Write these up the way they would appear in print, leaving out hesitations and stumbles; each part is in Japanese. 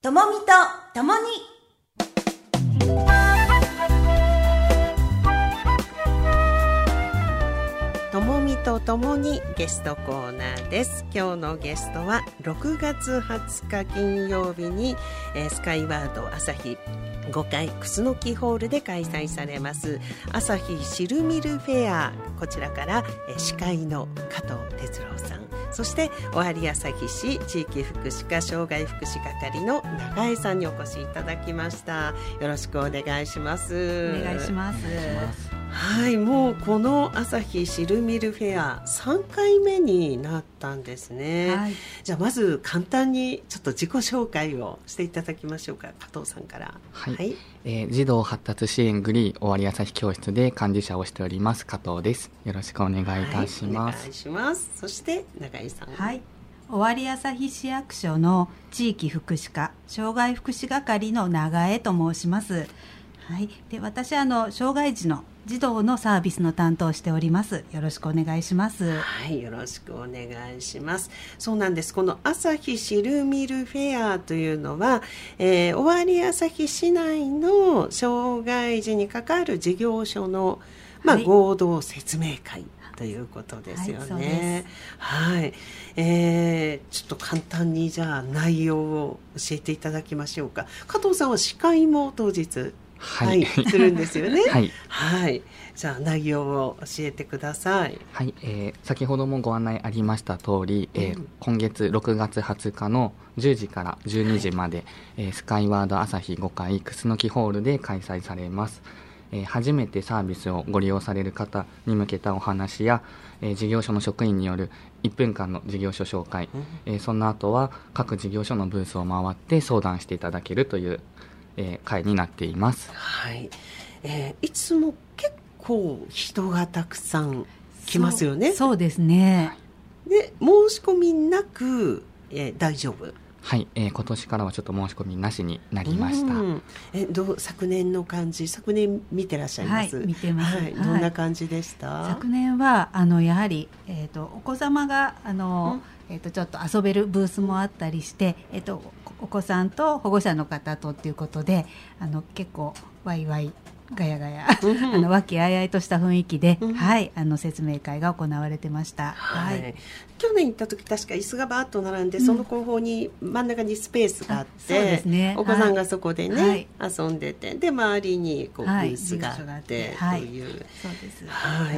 ともみとともに。 ともみとともにゲストコーナーです。今日のゲストは6月20日金曜日に、スカイワード朝日5階楠木ホールで開催されます朝日シルミルフェア、こちらから、司会の加藤哲郎さん、そして尾張旭市地域福祉課障害福祉係の永江さんにお越しいただきました。よろしくお願いします。 お願いします。 はい、もうこの朝日シルミルフェア3回目になったんですね、はい、じゃあまず簡単にちょっと自己紹介をしていただきましょうか。加藤さんから。 はい、はい、児童発達支援グリー尾張朝日教室で幹事者をしております加藤です。よろしくお願いいたします。 はい、お願いします。そして永井さん。 はい、尾張朝日市役所の地域福祉課障害福祉係の永江と申します。はい、で私障害児の児童のサービスの担当をしております。よろしくお願いします。 はい、よろしくお願いします。そうなんです。この朝日シルミルフェアというのは、尾張旭市内の障害児に関わる事業所の、はい、合同説明会ということですよね。はい、ちょっと簡単にじゃあ内容を教えていただきましょうか。加藤さんは司会も当日はい、するんですよね。はい、はい、じゃあ内容を教えてください。 はい、先ほどもご案内ありました通り、今月6月20日の10時から12時まで、スカイワード朝日5階楠木ホールで開催されます。初めてサービスをご利用される方に向けたお話や、事業所の職員による1分間の事業所紹介、その後は各事業所のブースを回って相談していただけるという会になっています。 はい、いつも結構人がたくさん来ますよね。 そうですね。 で申し込みなく、大丈夫。 はい、今年からはちょっと申し込みなしになりました。 昨年の感じ、昨年見てらっしゃいます？ はい、見てます、 はい、どんな感じでした？ 昨年はやはり、お子様がちょっと遊べるブースもあったりして、お子さんと保護者の方とっていうことで結構ワイワイガヤガヤ和気あいあいとした雰囲気で、はい、説明会が行われてました。 はい、去年行った時確か椅子がバーッと並んで、その後方に真ん中にスペースがあって、そうですね、お子さんがそこでね、はい、遊んでて、で周りにこうブースがあって、はい、という、 そうです。 はい、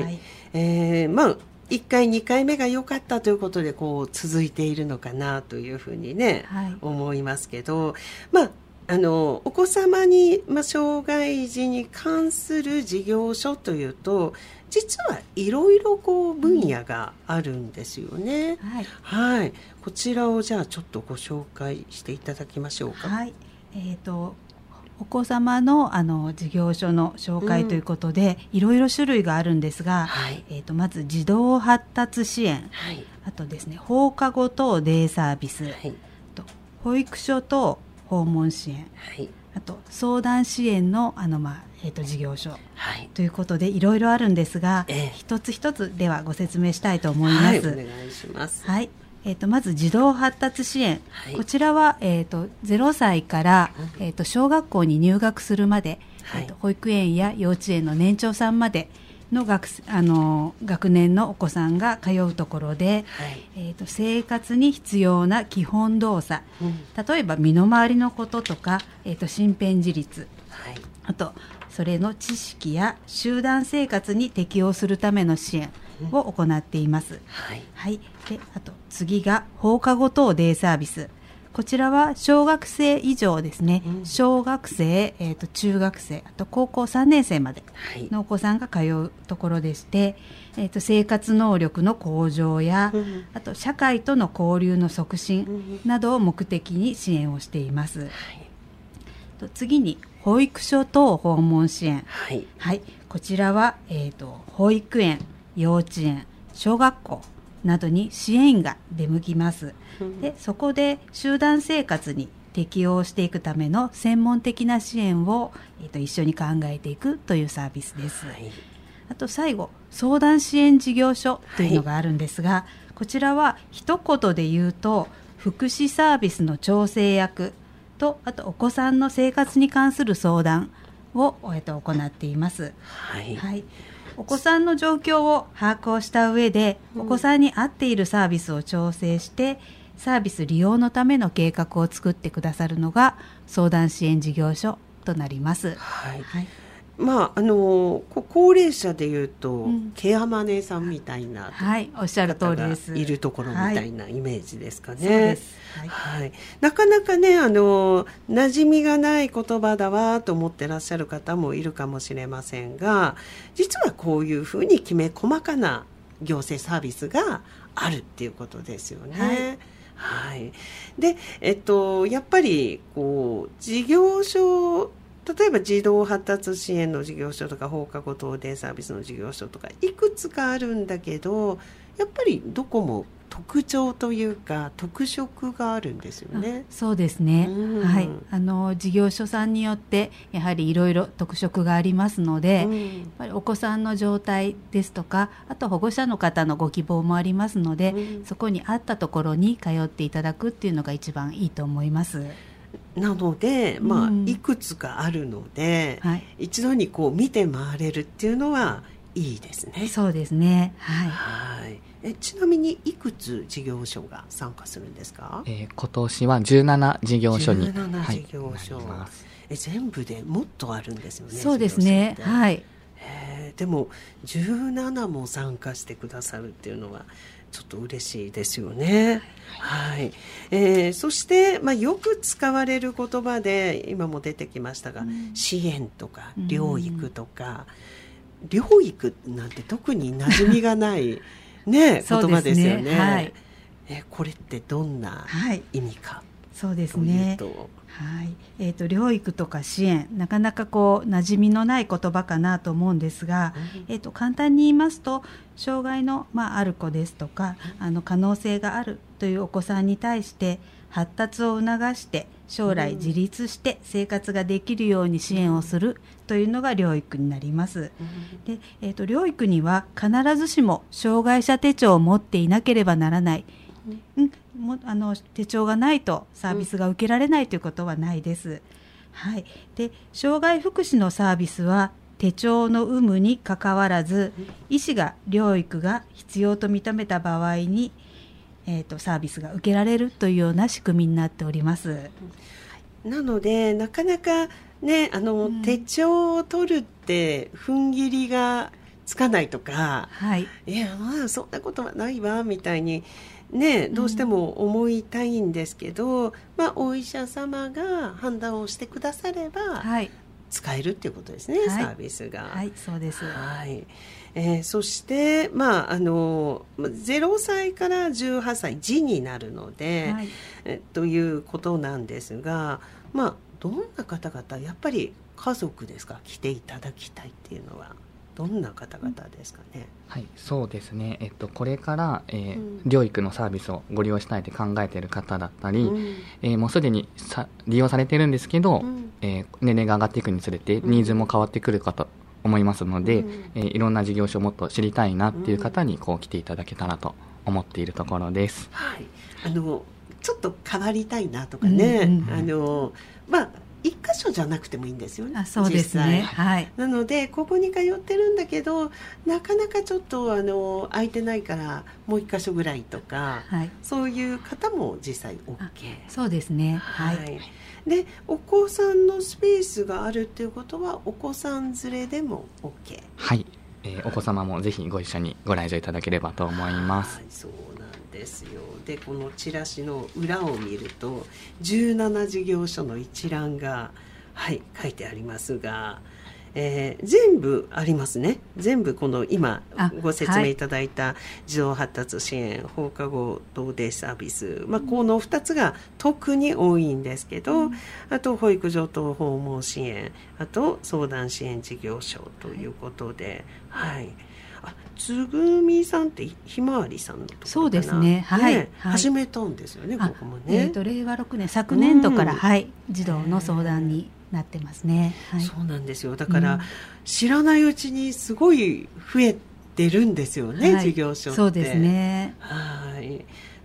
まあ1回2回目が良かったということでこう続いているのかなというふうにね、はい、思いますけど、まあお子様に、障害児に関する事業所というと実はいろいろこう分野があるんですよね。はい、はい、こちらをじゃあちょっとご紹介していただきましょうか。 はい、お子様の事業所の紹介ということで、いろいろ種類があるんですが、はい、まず児童発達支援、はい、あとですね放課後等デイサービス、はい、と保育所等訪問支援、はい、あと相談支援の事業所、はい、ということでいろいろあるんですが、一つ一つではご説明したいと思います。はい、お願いします。 はい、まず児童発達支援、はい、こちらは、0歳から、小学校に入学するまで、はい、保育園や幼稚園の年長さんまでの学年のお子さんが通うところで、はい、生活に必要な基本動作、例えば身の回りのこととか、身辺自立、はい、あとそれの知識や集団生活に適応するための支援を行っています。はいはい、であと次が放課後等デイサービス。こちらは小学生以上ですね、小学生、中学生、あと高校3年生までのお子さんが通うところでして、生活能力の向上や、あと社会との交流の促進などを目的に支援をしています。はい、次に保育所等訪問支援、はいはい、こちらは、保育園、幼稚園、小学校などに支援員が出向きます。でそこで集団生活に適応していくための専門的な支援を、一緒に考えていくというサービスです。はい、あと最後相談支援事業所というのがあるんですが、はい、こちらは一言で言うと福祉サービスの調整役と、あとお子さんの生活に関する相談を、行っています。 はい、 はい、お子さんの状況を把握をした上で、お子さんに合っているサービスを調整してサービス利用のための計画を作ってくださるのが相談支援事業所となります。 はい、はい、まあ、高齢者でいうと、ケアマネさんみたいな、 はい、おっしゃる通りです。 いるところみたいなイメージですかね。 そうです。 はいはい、なかなかね、馴染みがない言葉だわと思ってらっしゃる方もいるかもしれませんが、実はこういうふうにきめ細かな行政サービスがあるっていうことですよね。はいはい、で、やっぱり事業所、例えば児童発達支援の事業所とか放課後等デイサービスの事業所とかいくつかあるんだけど、やっぱりどこも特徴というか特色があるんですよね。 そうですね、はい、事業所さんによってやはりいろいろ特色がありますので、やっぱりお子さんの状態ですとか、あと保護者の方のご希望もありますので、そこに合ったところに通っていただくっていうのが一番いいと思います。 なので、いくつかあるので、はい、一度に見て回れるっていうのはいいですね。 そうですね、はい、 はい。ちなみにいくつ事業所が参加するんですか？ 今年は17事業所に、 17事業所、はい、なります。全部でもっとあるんですよね。 そうですね、はい。 でも17も参加してくださるっていうのはちょっと嬉しいですよね。はい。そして、よく使われる言葉で今も出てきましたが、支援とか療育とか、療育なんて特に馴染みがないね、言葉ですよね。はい、これってどんな意味か、 そうですね。はい、療育とか支援、なかなか馴染みのない言葉かなと思うんですが、簡単に言いますと、障害の、ある子ですとか、可能性があるというお子さんに対して発達を促して将来自立して生活ができるように支援をするというのが療育になります。で、療育には必ずしも障害者手帳を持っていなければならない、手帳がないとサービスが受けられないということはないです。はい、で、障害福祉のサービスは手帳の有無にかかわらず、医師が療育が必要と認めた場合に、サービスが受けられるというような仕組みになっております。 なのでなかなかね、手帳を取るって踏ん切りがつかないとか、はい、いやそんなことはないわみたいにね、どうしても思いたいんですけど、お医者様が判断をしてくだされば、はい、使えるっていうことですね、はい、サービスが。 はい、そうです。 はい。そして、0歳から18歳児になるので、はい、ということなんですが、どんな方々、やっぱり家族ですか、来ていただきたいっていうのはどんな方々ですかね。 はい、そうですね、これから、療育のサービスをご利用したいと考えている方だったり、もうすでに利用されているんですけど、年齢が上がっていくにつれてニーズも変わってくるかと思いますので、いろんな事業所をもっと知りたいなっていう方に来ていただけたらと思っているところです。 はい、ちょっと変わりたいなとかね、一箇所じゃなくてもいいんですよね。 そうですね、はい、 なのでここに通ってるんだけどなかなかちょっと空いてないからもう一箇所ぐらいとか、はい、そういう方も実際 OK。 そうですね、はい、はい、 でお子さんのスペースがあるっていうことはお子さん連れでも OK。 はい、お子様もぜひご一緒にご来場いただければと思います。 はい、そうなんですよ。でこのチラシの裏を見ると17事業所の一覧が、はい、書いてありますが、全部ありますね。全部この今ご説明いただいた児童発達支援、放課後等デイサービス、この2つが特に多いんですけど、あと保育所等訪問支援、あと相談支援事業所ということで、はい、つぐみさんってひまわりさんのところかな。 そうですね、はい、はい、 始めたんですよね、ここもね。 令和6年昨年度から、はい、児童の相談になってますね。はい、 そうなんですよ。だから、知らないうちにすごい増えてるんですよね、はい、事業所って。 そうですね。 はい。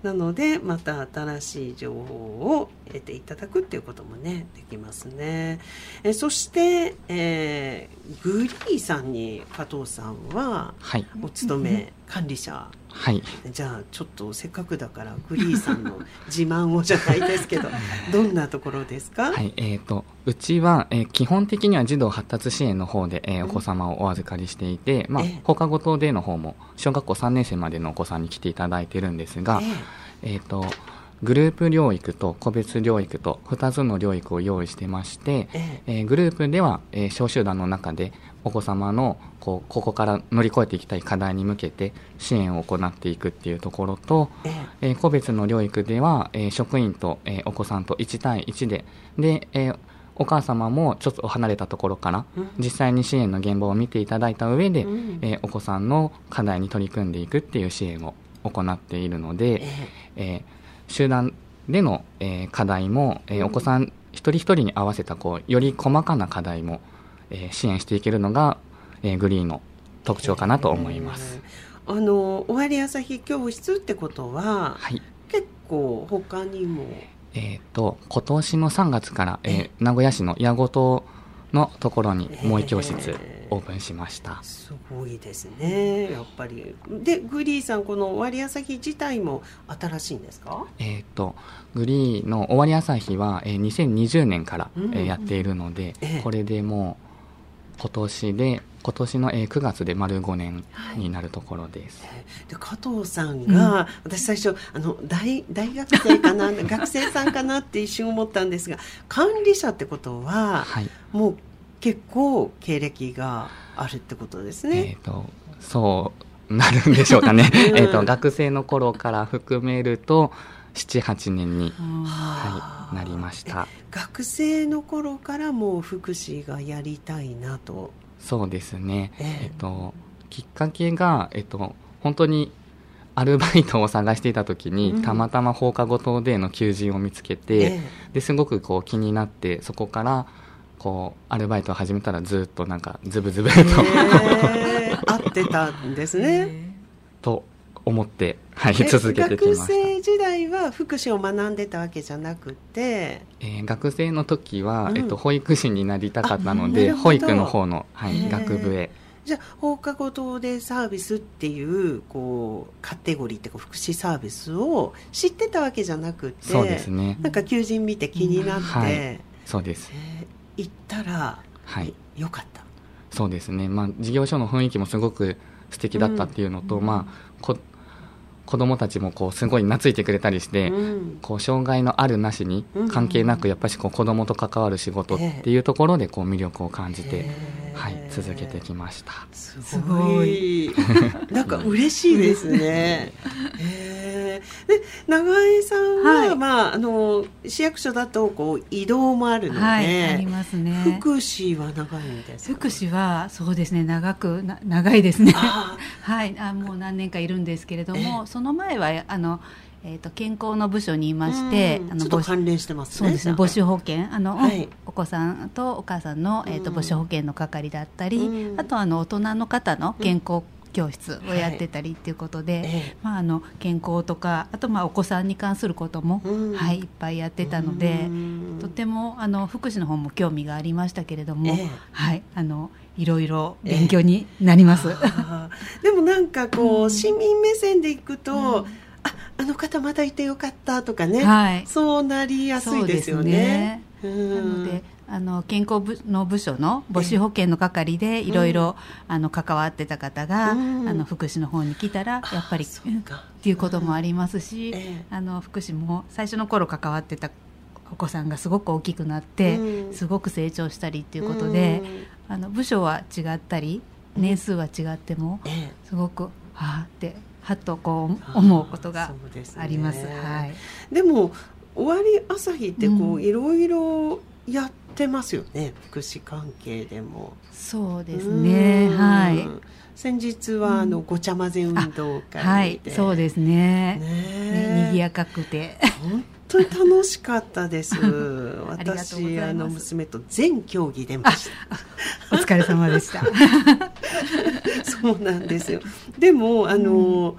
なのでまた新しい情報を得ていただくっていうこともねできますね。そして、グリーさんに加藤さんはお勤め、管理者、 はい、 じゃあちょっとせっかくだからグリーさんの自慢をじゃないですけどどんなところですか？ はい、うちは、基本的には児童発達支援の方で、お子様をお預かりしていて、放課後等での方も小学校3年生までのお子さんに来ていただいてるんですが、グループ療育と個別療育と2つの療育を用意してまして、グループでは、小集団の中でお子様のここから乗り越えていきたい課題に向けて支援を行っていくっていうところと、個別の療育では、職員と、お子さんと1対1で、お母様もちょっと離れたところから実際に支援の現場を見ていただいた上で、お子さんの課題に取り組んでいくっていう支援を行っているので、集団での、課題も、お子さん一人一人に合わせたより細かな課題も、支援していけるのが、グリーンの特徴かなと思います。 尾張朝日教室ってことは、 はい、 結構他にも今年の3月から、名古屋市の矢後島のところにもう1教室オープンしました。 すごいですね、やっぱり。でグリーさん、この尾張朝日自体も新しいんですか？ グリーの尾張朝日は、2020年から、やっているので、これでもう今年の9月で丸5年になるところです。 で加藤さんが、私最初大学生かな学生さんかなって一瞬思ったんですが、管理者ってことは、もう結構経歴があるってことですね。 そうなるんでしょうかね。学生の頃から含めると 7,8 年に、なりました。 学生の頃からもう福祉がやりたいなと。 そうですね、きっかけが、本当にアルバイトを探していた時に、たまたま放課後等デーの求人を見つけて、ですごく気になって、そこからアルバイトを始めたらずっとなんかズブズブと合ってたんですねと思って、続けてきました。 学生時代は福祉を学んでたわけじゃなくて、 学生の時は、保育士になりたかったので、保育の方の、学部へ。 じゃあ放課後等デーサービスっていうカテゴリーっていうか福祉サービスを知ってたわけじゃなくて、 そうですね、 なんか求人見て気になって、 そうです、 行ったら、よかった。 そうですね、事業所の雰囲気もすごく素敵だったっていうのと、子どもたちもすごい懐いてくれたりして、障害のあるなしに関係なく、やっぱり子どもと関わる仕事っていうところで魅力を感じて、続けてきました。 すごいなんか嬉しいですね。で長江さんは、市役所だと移動もあるので、 ありますね。 福祉は長いんですか？ 福祉はそうですね、長いですね。もう何年かいるんですけれども、その前は健康の部署にいまして、 ちょっと関連してますね。 そうですね、母子保健、お子さんとお母さんの、母子保健の係だったり、あと大人の方の健康教室をやってたりっていうことで、健康とか、あとお子さんに関することも、いっぱいやってたので、とても福祉の方も興味がありましたけれども、いろいろ勉強になります。 でもなんか市民目線でいくと、あの方まだいてよかったとかね、そうなりやすいですよね。なので健康の部署の母子保健の係でいろいろ関わってた方が、福祉の方に来たらやっぱりっていうこともありますし、福祉も最初の頃関わってたお子さんがすごく大きくなって、すごく成長したりっていうことで、部署は違ったり年数は違っても、すごくはっと思うことがあります。 でも尾張朝日っていろいろやってますよね、福祉関係でも。 そうですね、 先日はごちゃ混ぜ運動会で、 そうですね、にぎやかくて本当に楽しかったです私娘と全競技出ましたお疲れ様でしたそうなんですよ。でも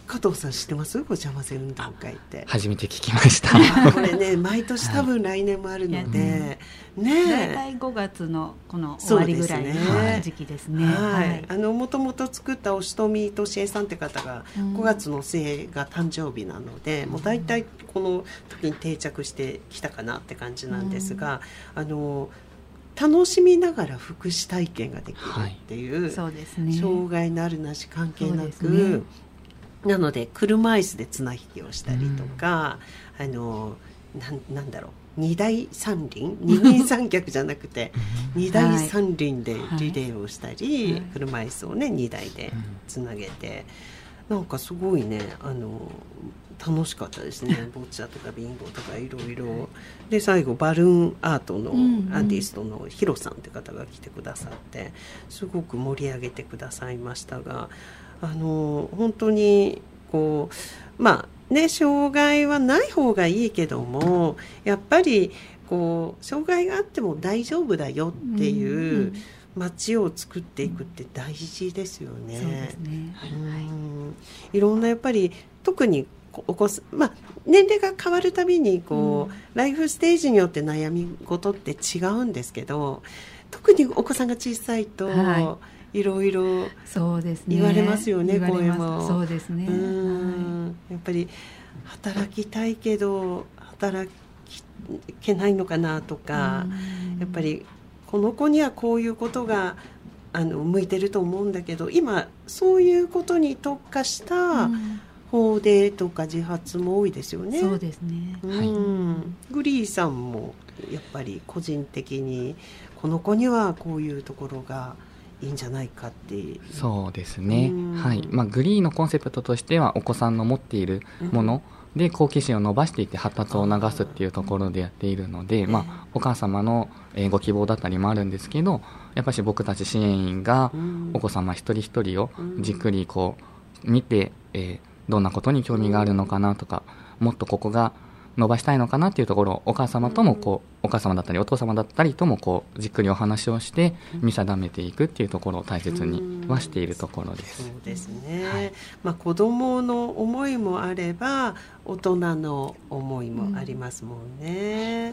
加藤さん知ってます？ごちゃ混ぜ運動会って。 初めて聞きましたこれね毎年多分来年もあるので、ね、 大体5月のこの終わりぐらいの時期ですね。 もともと作ったおしとみとしえさんって方が5月の末が誕生日なので、もう大体この時に定着してきたかなって感じなんですが、楽しみながら福祉体験ができるっていう、 そうですね、 障害のあるなし関係なく、なので車椅子で綱引きをしたりとか、なんだろう、二大三輪、二人三脚じゃなくて二大三輪でリレーをしたり、車椅子をね2台でつなげて、なんかすごいね楽しかったですね。ボッチャとかビンゴとかいろいろで、最後バルーンアートのアーティストのヒロさんって方が来てくださってすごく盛り上げてくださいましたが、本当にこう障害はない方がいいけども、やっぱりこう障害があっても大丈夫だよっていう街を作っていくって大事ですよね。 そうですね。 いろんなやっぱり特に年齢が変わるたびにライフステージによって悩み事って違うんですけど、特にお子さんが小さいと、いろいろ言われますよね。声もそうですね。 やっぱり働きたいけど働けないのかなとか、やっぱりこの子にはこういうことが向いてると思うんだけど、今そういうことに特化した法でとか自発も多いですよね。 そうですね。 グリーさんもやっぱり個人的にこの子にはこういうところがいいんじゃないかっていう。 そうですね、グリーのコンセプトとしてはお子さんの持っているもので好奇心を伸ばしていって発達を促すっていうところでやっているので、お母様のご希望だったりもあるんですけど、やっぱり僕たち支援員がお子様一人一人をじっくり見て、どんなことに興味があるのかなとか、もっとここが伸ばしたいのかなっていうところをお母様ともお母様だったりお父様だったりともじっくりお話をして見定めていくっていうところを大切にはしているところです。 そうですね、子どもの思いもあれば大人の思いもありますもんね。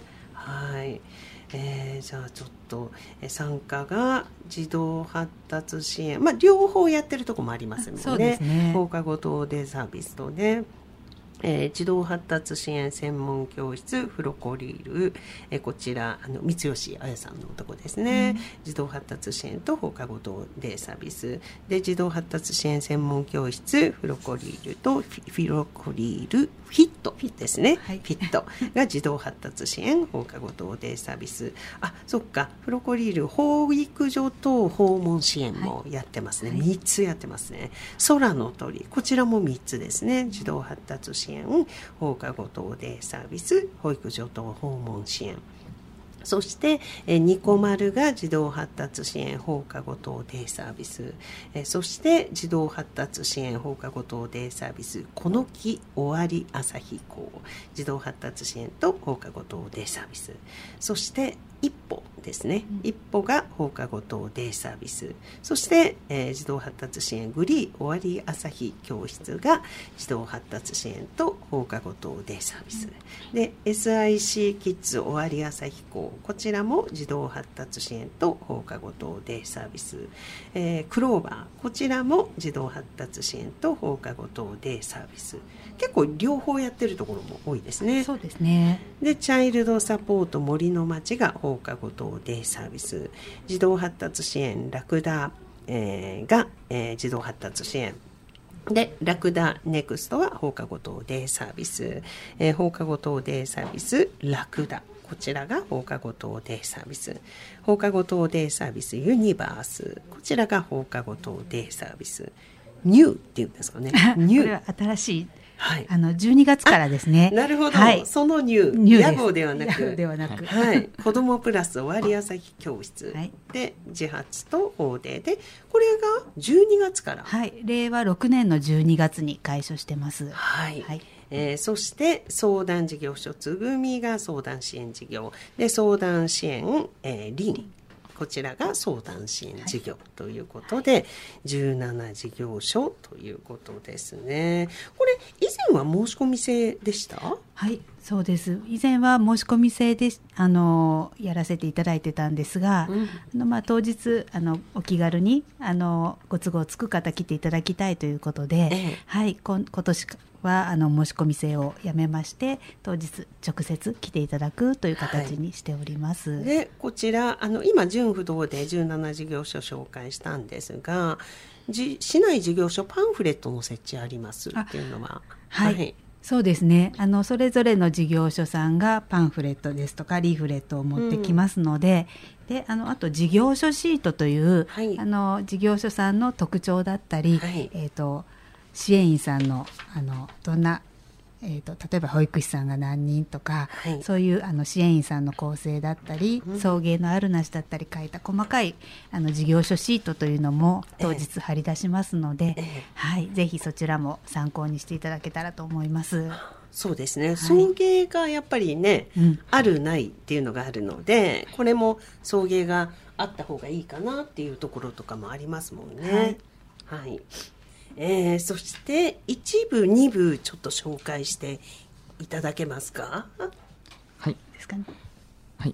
じゃあちょっと参加が児童発達支援、両方やってるところもありますもんね。 そうですね。 放課後等デイサービスとね、児童発達支援専門教室フロコリール、こちら三吉彩さんのとこですね、児童発達支援と放課後等デイサービスで、児童発達支援専門教室フロコリールとフロコリールフィットですね、フィットが児童発達支援放課後等デイサービス。そっか、フロコリール保育所等訪問支援もやってますね、3つやってますね。空の鳥、こちらも3つですね。児童発達支援、放課後等デイサービス、保育所等訪問支援。そしてニコマルが児童発達支援放課後等デイサービス、そして児童発達支援放課後等デイサービスこの木終わり朝日校児童発達支援と放課後等デイサービス、そして一歩ですね、一歩が放課後等デイサービス、そして、児童発達支援グリー終わり朝日教室が児童発達支援と放課後等デイサービス、で SIC キッズ終わり朝日校、こちらも児童発達支援と放課後等デイサービス、クローバー、こちらも児童発達支援と放課後等デイサービス、結構両方やってるところも多いですね。 そうですね。 でチャイルドサポート森の町が放課後等デイサービス、児童発達支援ラクダ、が、児童発達支援でラクダネクストは放課後等デイサービス、放課後等デイサービスラクダ、こちらが放課後等デイサービス、放課後等デイサービスユニバース、こちらが放課後等デイサービスニューっていうんですかね。ニュー、 これは新しい、12月からですね。 なるほど、そのニュー屋号ではなく、子どもプラス終わり朝日教室、で自発と法デで、これが12月から、 令和6年の12月に開所してます。 そして相談事業所つぐみが相談支援事業で相談支援、リンこちらが相談支援事業ということで、17事業所ということですね。これ以前は申し込み制でした？ はい、そうです。以前は申し込み制でやらせていただいてたんですが、当日お気軽にご都合つく方来ていただきたいということで、はい、今年は申し込み制をやめまして、当日直接来ていただくという形にしております。 でこちら今純不動で17事業所紹介したんですが、市内事業所パンフレットの設置ありますっていうのは、 はい、そうですね。それぞれの事業所さんがパンフレットですとかリーフレットを持ってきますので、であと事業所シートという、事業所さんの特徴だったり、支援員さんのどんな、例えば保育士さんが何人とか、そういう支援員さんの構成だったり、送迎のあるなしだったり書いた細かい事業所シートというのも当日貼り出しますので、ぜひそちらも参考にしていただけたらと思います。 そうですね、送迎がやっぱりね、あるないっていうのがあるので、これも送迎があった方がいいかなっていうところとかもありますもんね。そして1部2部ちょっと紹介していただけますか？ はいですかね。 はい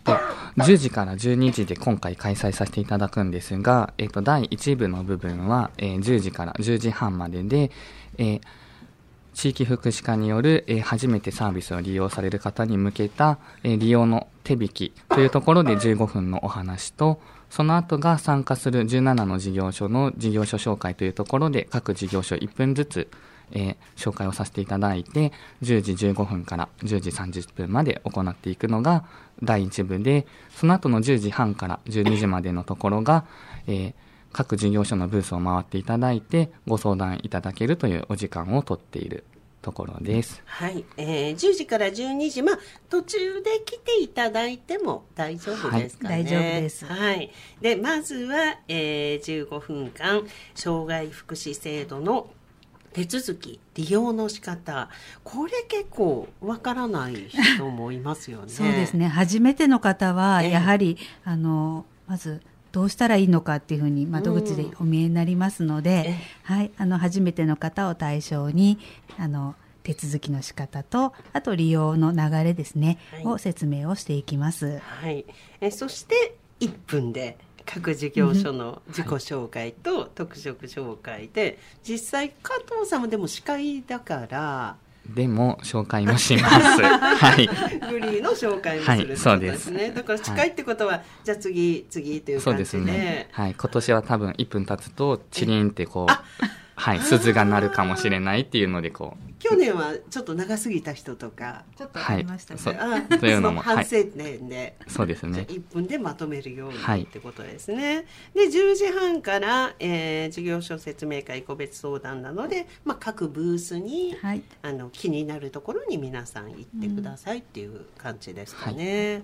、10時から12時で今回開催させていただくんですが、第1部の部分は、10時から10時半までで、地域福祉課による、初めてサービスを利用される方に向けた、利用の手引きというところで15分のお話と、その後が参加する17の事業所の事業所紹介というところで各事業所1分ずつ、紹介をさせていただいて、10時15分から10時30分まで行っていくのが第1部で、その後の10時半から12時までのところが、各事業所のブースを回っていただいてご相談いただけるというお時間をとっているところです。 はい、10時から12時、途中で来ていただいても大丈夫ですかね？ 大丈夫です。 でまずは、15分間障害福祉制度の手続き、利用の仕方、これ結構わからない人もいますよね。 そうですね。初めての方はやはり、まずどうしたらいいのかっていうふうに窓口でお見えになりますので、初めての方を対象に手続きの仕方と、あと利用の流れですね、を説明をしていきます。 そして1分で各事業所の自己紹介と特色紹介で、実際加藤さんもでも司会だからでも紹介もしますグリーの紹介もするってことですね。だから司会ってことは、じゃあ次という感じで、 そうですね。今年は多分1分経つとチリンって鈴が鳴るかもしれないっていうので去年はちょっと長すぎた人とかちょっとありましたね。 というのも反省点で、 そうですね。 1分でまとめるようにってことですね。で10時半から、事業所説明会個別相談なので、各ブースに、気になるところに皆さん行ってくださいっていう感じですかね。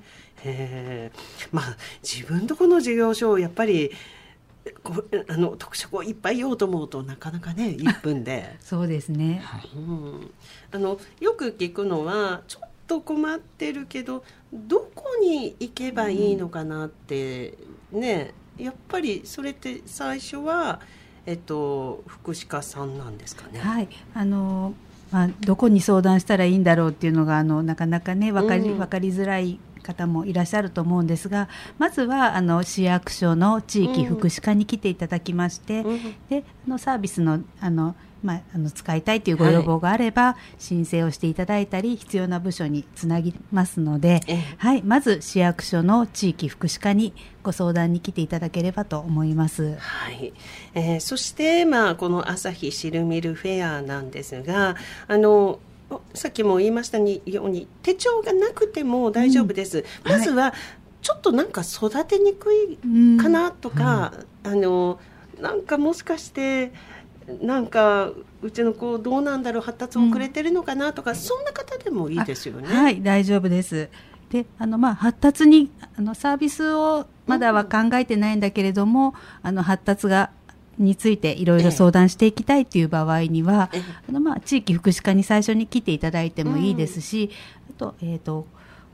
自分とこの事業所をやっぱり特色をいっぱい言おうと思うとなかなかね、1分でそうですね。 よく聞くのは、ちょっと困ってるけどどこに行けばいいのかなってね、やっぱりそれって最初は、福祉課さんなんですかね。 どこに相談したらいいんだろうっていうのがなかなかね分かりづらい方もいらっしゃると思うんですが、まずは市役所の地域福祉課に来ていただきまして、でサービスの使いたいというご要望があれば、申請をしていただいたり必要な部署につなぎますので、まず市役所の地域福祉課にご相談に来ていただければと思います。 そして、この朝日シルミルフェアなんですが、さっきも言いましたように手帳がなくても大丈夫です。まずはちょっとなんか育てにくいかなとか、なんかもしかしてなんかうちの子どうなんだろう、発達遅れてるのかなとか、そんな方でもいいですよね。 大丈夫です。で発達にサービスをまだは考えてないんだけれども、発達についていろいろ相談していきたいという場合には、地域福祉課に最初に来ていただいてもいいですし、あと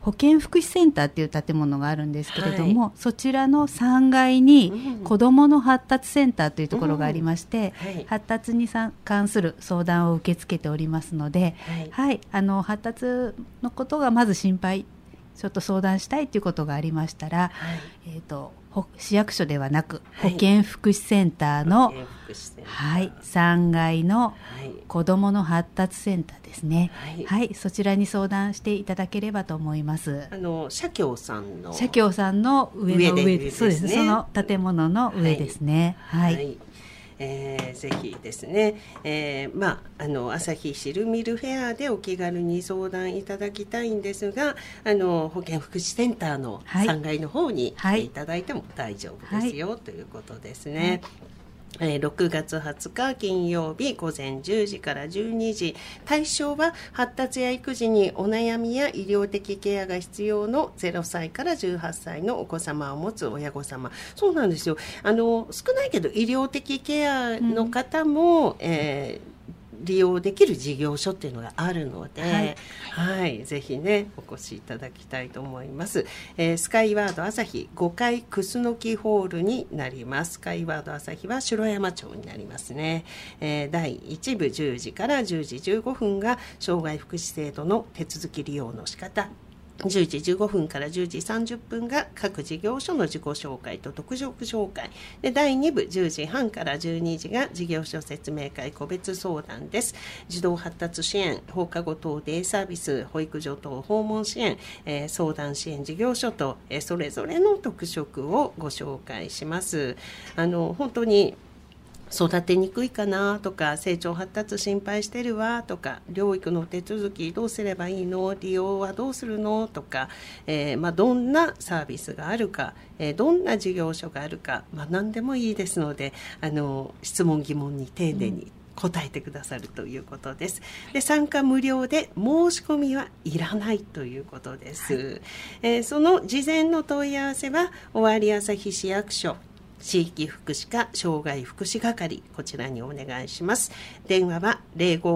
保健福祉センターっていう建物があるんですけれども、そちらの3階に子どもの発達センターというところがありまして、発達に関する相談を受け付けておりますので、発達のことがまず心配、ちょっと相談したいということがありましたら、市役所ではなく保健福祉センターの、3階の子どもの発達センターですね、そちらに相談していただければと思います。 社協さんの上の上、そうですね、その建物の上ですね。 ぜひですね、朝日シルミルフェアでお気軽に相談いただきたいんですが、保健福祉センターの3階の方に来ていただいても大丈夫ですよ、ということですね。6月20日金曜日午前10時から12時、対象は発達や育児にお悩みや医療的ケアが必要の0歳から18歳のお子様を持つ親御様。そうなんですよ。少ないけど医療的ケアの方も、利用できる事業所っていうのがあるので、ぜひねお越しいただきたいと思います。スカイワード朝日5階クスノキホールになります。スカイワード朝日は城山町になりますね。第1部10時から10時15分が障害福祉制度の手続き利用の仕方、10時15分から10時30分が各事業所の自己紹介と特色紹介で、第2部10時半から12時が事業所説明会個別相談です。児童発達支援、放課後等デイサービス、保育所等訪問支援、相談支援事業所と、それぞれの特色をご紹介します。本当に育てにくいかなとか、成長発達心配してるわとか、療育の手続きどうすればいいの、利用はどうするのとか、どんなサービスがあるか、どんな事業所があるか、何でもいいですので、質問疑問に丁寧に答えてくださるということです。で、参加無料で申し込みはいらないということです。その事前の問い合わせは尾張旭市役所地域福祉課障害福祉係、こちらにお願いします。電話は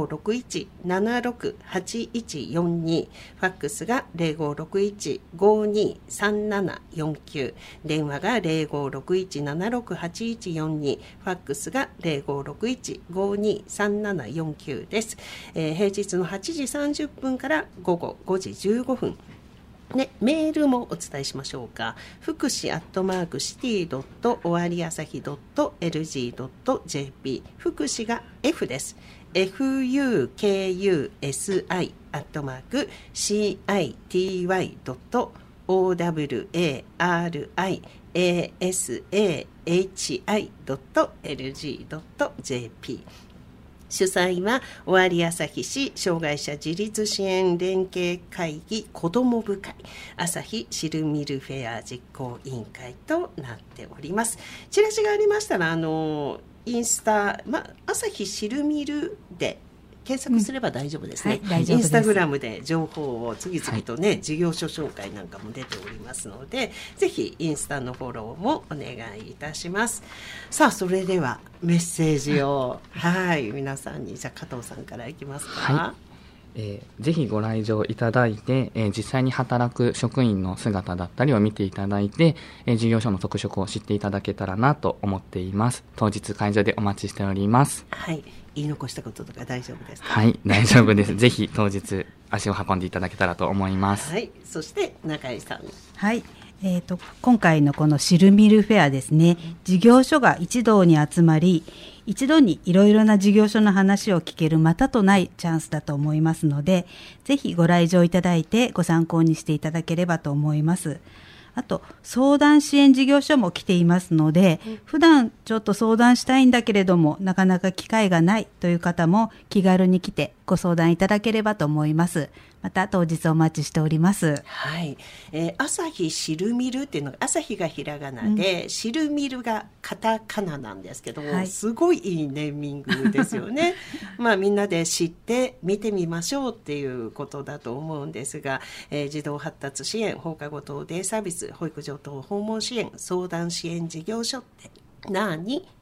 0561-768142、ファックスが 0561-523749、電話が 0561-768142、ファックスが 0561-523749 です。平日の8時30分から午後5時15分。メールもお伝えしましょうか。福祉@city.尾張朝日.lg.jp、 福祉が F です。fukushi@city.owariasahi.lg.jp、主催は尾張旭市障害者自立支援連携会議子ども部会朝日シルミルフェア実行委員会となっております。チラシがありましたらインスタ、朝日シルミルで検索すれば大丈夫ですね。インスタグラムで情報を次々とね、事業所紹介なんかも出ておりますので、ぜひインスタのフォローもお願いいたします。さあ、それではメッセージを皆さんに、じゃあ加藤さんからいきますか。 ぜひご来場いただいて、実際に働く職員の姿だったりを見ていただいて、事業所の特色を知っていただけたらなと思っています。当日会場でお待ちしております。 言い残したこととか大丈夫ですか？ 大丈夫です。ぜひ当日足を運んでいただけたらと思います。 そして中井さん。 今回のこのシルミルフェアですね、事業所が一堂に集まり、一度にいろいろな事業所の話を聞けるまたとないチャンスだと思いますので、ぜひご来場いただいてご参考にしていただければと思います。あと相談支援事業所も来ていますので、普段ちょっと相談したいんだけれどもなかなか機会がないという方も気軽に来てご相談いただければと思います。また当日お待ちしております。 朝日シルミルっていうのが、朝日がひらがなで、シルミルがカタカナなんですけども、すごいいいネーミングですよね。みんなで知って見てみましょうっていうことだと思うんですが、児童発達支援、放課後等デイサービス、保育所等訪問支援、相談支援事業所って何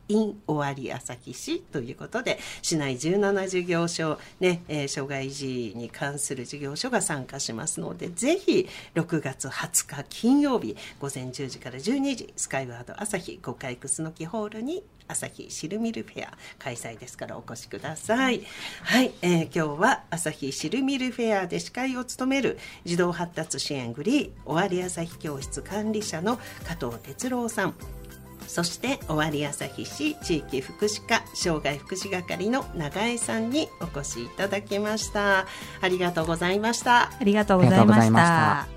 in 尾張旭市ということで、市内17事業所、ね障害児に関する事業所が参加しますので、ぜひ6月20日金曜日午前10時から12時、スカイワード旭5階楠木ホールに朝日シルミルフェア開催ですからお越しください。はい、今日は朝日シルミルフェアで司会を務める児童発達支援グリー尾張旭教室管理者の加藤哲郎さん、そして尾張旭市地域福祉課障害福祉係の永江さんにお越しいただきました。ありがとうございました。 ありがとうございました。